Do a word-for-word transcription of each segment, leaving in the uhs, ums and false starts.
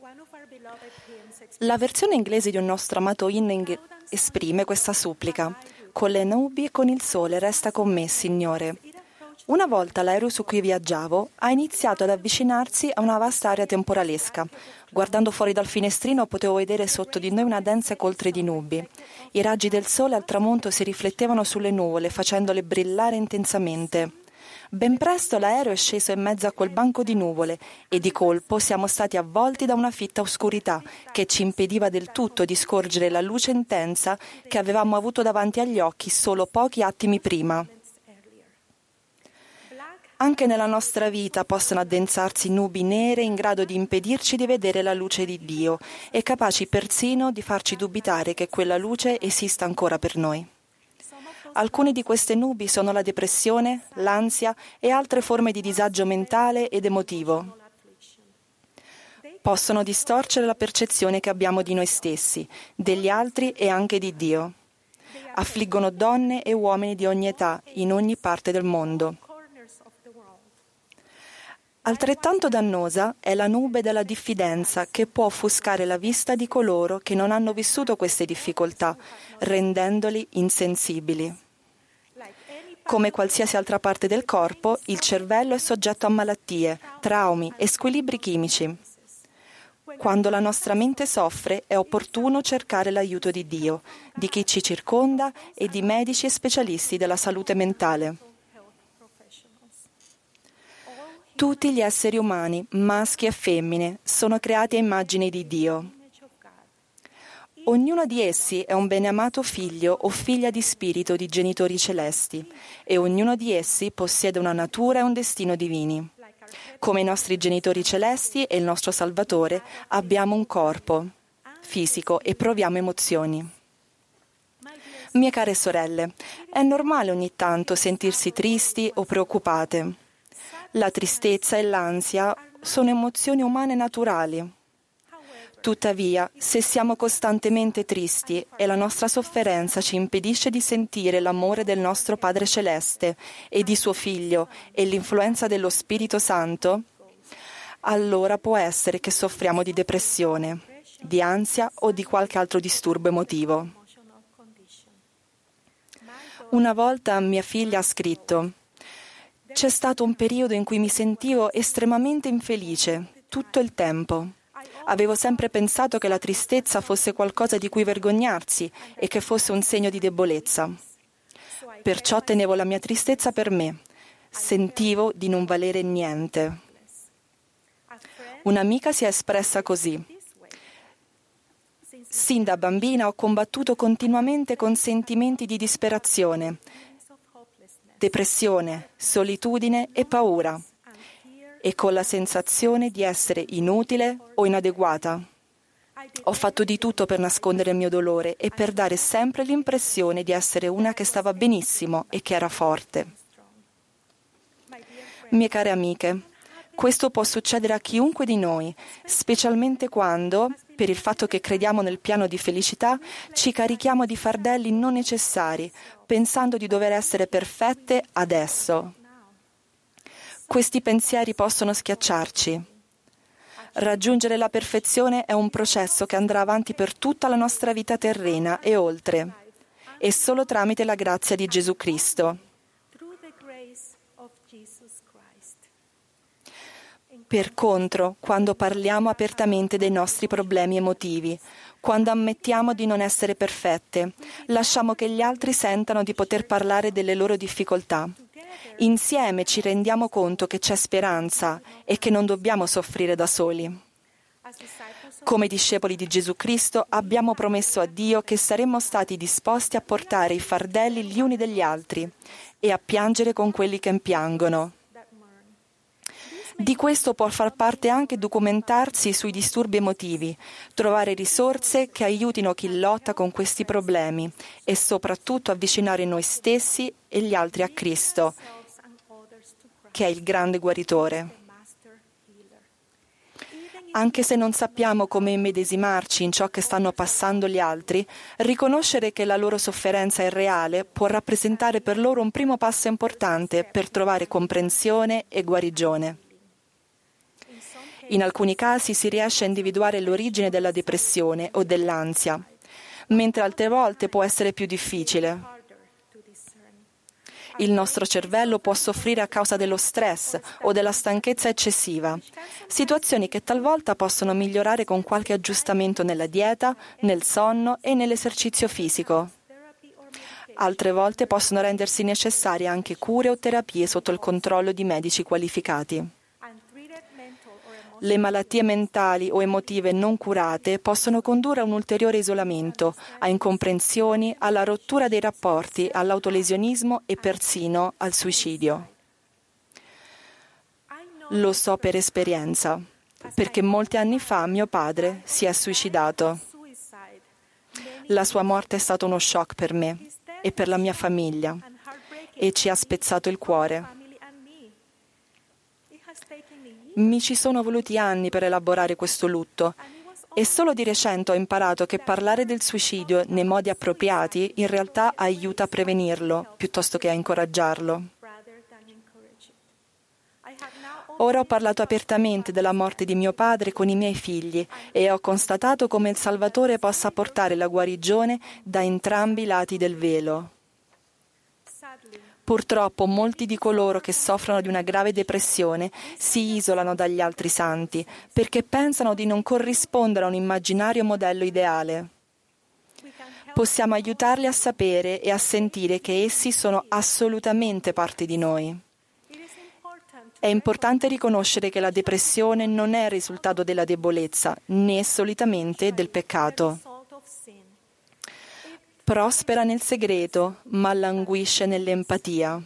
La versione inglese di un nostro amato inno ing- esprime questa supplica: con le nubi e con il sole resta con me, Signore. Una volta l'aereo su cui viaggiavo ha iniziato ad avvicinarsi a una vasta area temporalesca. Guardando fuori dal finestrino potevo vedere sotto di noi una densa coltre di nubi. I raggi del sole al tramonto si riflettevano sulle nuvole, facendole brillare intensamente. Ben presto l'aereo è sceso in mezzo a quel banco di nuvole e di colpo siamo stati avvolti da una fitta oscurità che ci impediva del tutto di scorgere la luce intensa che avevamo avuto davanti agli occhi solo pochi attimi prima. Anche nella nostra vita possono addensarsi nubi nere in grado di impedirci di vedere la luce di Dio e capaci persino di farci dubitare che quella luce esista ancora per noi. Alcune di queste nubi sono la depressione, l'ansia e altre forme di disagio mentale ed emotivo. Possono distorcere la percezione che abbiamo di noi stessi, degli altri e anche di Dio. Affliggono donne e uomini di ogni età, in ogni parte del mondo. Altrettanto dannosa è la nube della diffidenza che può offuscare la vista di coloro che non hanno vissuto queste difficoltà, rendendoli insensibili. Come qualsiasi altra parte del corpo, il cervello è soggetto a malattie, traumi e squilibri chimici. Quando la nostra mente soffre, è opportuno cercare l'aiuto di Dio, di chi ci circonda e di medici e specialisti della salute mentale. Tutti gli esseri umani, maschi e femmine, sono creati a immagine di Dio. Ognuno di essi è un beneamato figlio o figlia di spirito di genitori celesti e ognuno di essi possiede una natura e un destino divini. Come i nostri genitori celesti e il nostro Salvatore, abbiamo un corpo fisico e proviamo emozioni. Mie care sorelle, è normale ogni tanto sentirsi tristi o preoccupate. La tristezza e l'ansia sono emozioni umane naturali. Tuttavia, se siamo costantemente tristi e la nostra sofferenza ci impedisce di sentire l'amore del nostro Padre Celeste e di suo Figlio e l'influenza dello Spirito Santo, allora può essere che soffriamo di depressione, di ansia o di qualche altro disturbo emotivo. Una volta mia figlia ha scritto: «C'è stato un periodo in cui mi sentivo estremamente infelice, tutto il tempo. Avevo sempre pensato che la tristezza fosse qualcosa di cui vergognarsi e che fosse un segno di debolezza. Perciò tenevo la mia tristezza per me. Sentivo di non valere niente». Un'amica si è espressa così: «Sin da bambina ho combattuto continuamente con sentimenti di disperazione, depressione, solitudine e paura, e con la sensazione di essere inutile o inadeguata. Ho fatto di tutto per nascondere il mio dolore e per dare sempre l'impressione di essere una che stava benissimo e che era forte». Mie care amiche, questo può succedere a chiunque di noi, specialmente quando, per il fatto che crediamo nel piano di felicità, ci carichiamo di fardelli non necessari, pensando di dover essere perfette adesso. Questi pensieri possono schiacciarci. Raggiungere la perfezione è un processo che andrà avanti per tutta la nostra vita terrena e oltre, e solo tramite la grazia di Gesù Cristo. Per contro, quando parliamo apertamente dei nostri problemi emotivi, quando ammettiamo di non essere perfette, lasciamo che gli altri sentano di poter parlare delle loro difficoltà. Insieme ci rendiamo conto che c'è speranza e che non dobbiamo soffrire da soli. Come discepoli di Gesù Cristo abbiamo promesso a Dio che saremmo stati disposti a portare i fardelli gli uni degli altri e a piangere con quelli che piangono. Di questo può far parte anche documentarsi sui disturbi emotivi, trovare risorse che aiutino chi lotta con questi problemi e soprattutto avvicinare noi stessi e gli altri a Cristo, che è il grande guaritore. Anche se non sappiamo come immedesimarci in ciò che stanno passando gli altri, riconoscere che la loro sofferenza è reale può rappresentare per loro un primo passo importante per trovare comprensione e guarigione. In alcuni casi si riesce a individuare l'origine della depressione o dell'ansia, mentre altre volte può essere più difficile. Il nostro cervello può soffrire a causa dello stress o della stanchezza eccessiva, situazioni che talvolta possono migliorare con qualche aggiustamento nella dieta, nel sonno e nell'esercizio fisico. Altre volte possono rendersi necessarie anche cure o terapie sotto il controllo di medici qualificati. Le malattie mentali o emotive non curate possono condurre a un ulteriore isolamento, a incomprensioni, alla rottura dei rapporti, all'autolesionismo e persino al suicidio. Lo so per esperienza, perché molti anni fa mio padre si è suicidato. La sua morte è stato uno shock per me e per la mia famiglia e ci ha spezzato il cuore. Mi ci sono voluti anni per elaborare questo lutto e solo di recente ho imparato che parlare del suicidio nei modi appropriati in realtà aiuta a prevenirlo piuttosto che a incoraggiarlo. Ora ho parlato apertamente della morte di mio padre con i miei figli e ho constatato come il Salvatore possa portare la guarigione da entrambi i lati del velo. Purtroppo molti di coloro che soffrono di una grave depressione si isolano dagli altri santi perché pensano di non corrispondere a un immaginario modello ideale. Possiamo aiutarli a sapere e a sentire che essi sono assolutamente parte di noi. È importante riconoscere che la depressione non è il risultato della debolezza, né solitamente del peccato. Prospera nel segreto, ma languisce nell'empatia.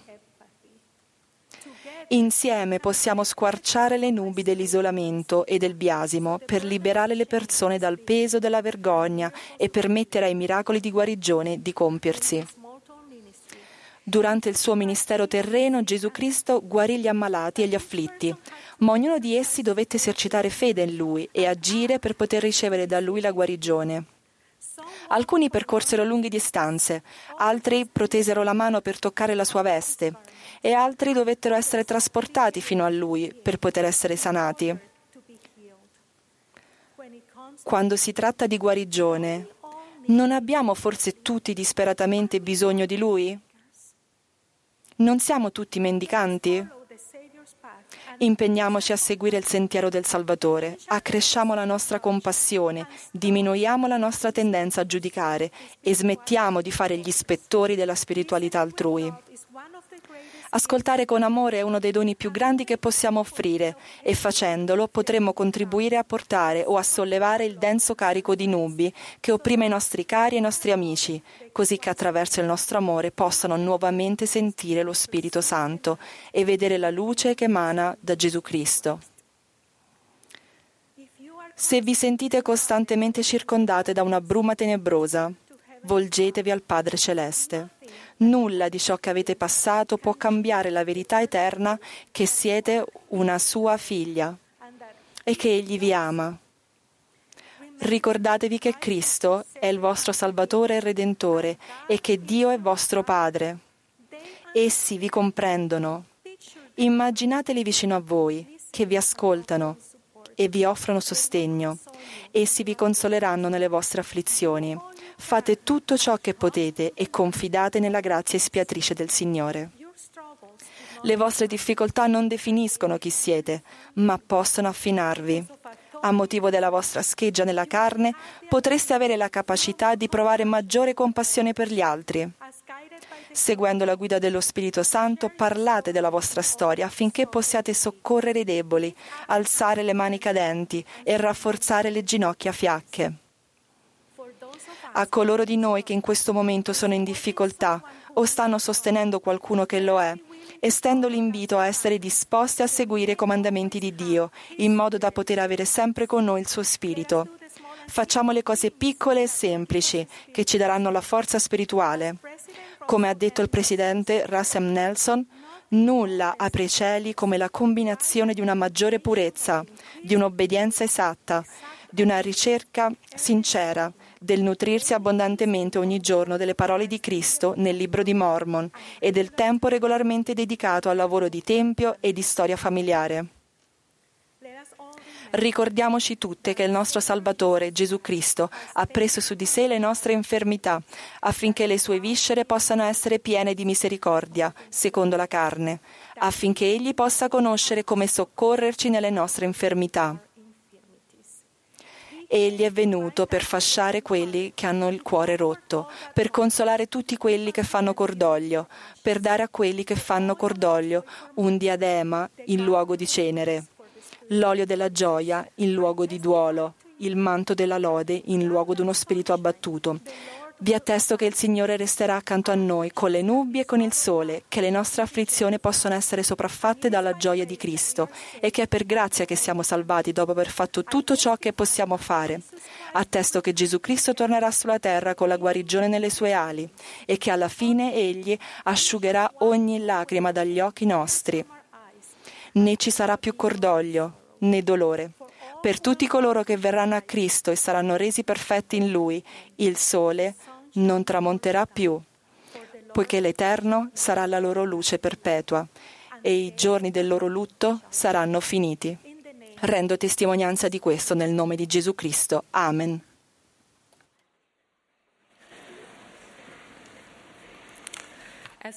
Insieme possiamo squarciare le nubi dell'isolamento e del biasimo per liberare le persone dal peso della vergogna e permettere ai miracoli di guarigione di compiersi. Durante il suo ministero terreno, Gesù Cristo guarì gli ammalati e gli afflitti, ma ognuno di essi dovette esercitare fede in Lui e agire per poter ricevere da Lui la guarigione. Alcuni percorsero lunghe distanze, altri protesero la mano per toccare la sua veste e altri dovettero essere trasportati fino a lui per poter essere sanati. Quando si tratta di guarigione, non abbiamo forse tutti disperatamente bisogno di Lui? Non siamo tutti mendicanti? Impegniamoci a seguire il sentiero del Salvatore, accresciamo la nostra compassione, diminuiamo la nostra tendenza a giudicare e smettiamo di fare gli ispettori della spiritualità altrui. Ascoltare con amore è uno dei doni più grandi che possiamo offrire e facendolo potremo contribuire a portare o a sollevare il denso carico di nubi che opprime i nostri cari e i nostri amici, così che attraverso il nostro amore possano nuovamente sentire lo Spirito Santo e vedere la luce che emana da Gesù Cristo. Se vi sentite costantemente circondate da una bruma tenebrosa, volgetevi al Padre Celeste. Nulla di ciò che avete passato può cambiare la verità eterna che siete una sua figlia e che Egli vi ama. Ricordatevi che Cristo è il vostro Salvatore e Redentore e che Dio è vostro Padre. Essi vi comprendono. Immaginateli vicino a voi, che vi ascoltano e vi offrono sostegno. Essi vi consoleranno nelle vostre afflizioni. Fate tutto ciò che potete e confidate nella grazia espiatrice del Signore. Le vostre difficoltà non definiscono chi siete, ma possono affinarvi. A motivo della vostra scheggia nella carne, potreste avere la capacità di provare maggiore compassione per gli altri. Seguendo la guida dello Spirito Santo, parlate della vostra storia affinché possiate soccorrere i deboli, alzare le mani cadenti e rafforzare le ginocchia fiacche. A coloro di noi che in questo momento sono in difficoltà o stanno sostenendo qualcuno che lo è, estendo l'invito a essere disposti a seguire i comandamenti di Dio, in modo da poter avere sempre con noi il suo Spirito. Facciamo le cose piccole e semplici, che ci daranno la forza spirituale. Come ha detto il presidente Russell Nelson, nulla apre i cieli come la combinazione di una maggiore purezza, di un'obbedienza esatta, di una ricerca sincera, del nutrirsi abbondantemente ogni giorno delle parole di Cristo nel libro di Mormon e del tempo regolarmente dedicato al lavoro di tempio e di storia familiare. Ricordiamoci tutte che il nostro Salvatore, Gesù Cristo, ha preso su di sé le nostre infermità, affinché le sue viscere possano essere piene di misericordia, secondo la carne, affinché Egli possa conoscere come soccorrerci nelle nostre infermità. Egli è venuto per fasciare quelli che hanno il cuore rotto, per consolare tutti quelli che fanno cordoglio, per dare a quelli che fanno cordoglio un diadema in luogo di cenere, l'olio della gioia in luogo di duolo, il manto della lode in luogo di uno spirito abbattuto. Vi attesto che il Signore resterà accanto a noi con le nubi e con il sole, che le nostre afflizioni possono essere sopraffatte dalla gioia di Cristo e che è per grazia che siamo salvati dopo aver fatto tutto ciò che possiamo fare. Attesto che Gesù Cristo tornerà sulla terra con la guarigione nelle sue ali e che alla fine Egli asciugherà ogni lacrima dagli occhi nostri. Né ci sarà più cordoglio né dolore. Per tutti coloro che verranno a Cristo e saranno resi perfetti in Lui, il sole non tramonterà più, poiché l'Eterno sarà la loro luce perpetua e i giorni del loro lutto saranno finiti. Rendo testimonianza di questo nel nome di Gesù Cristo. Amen.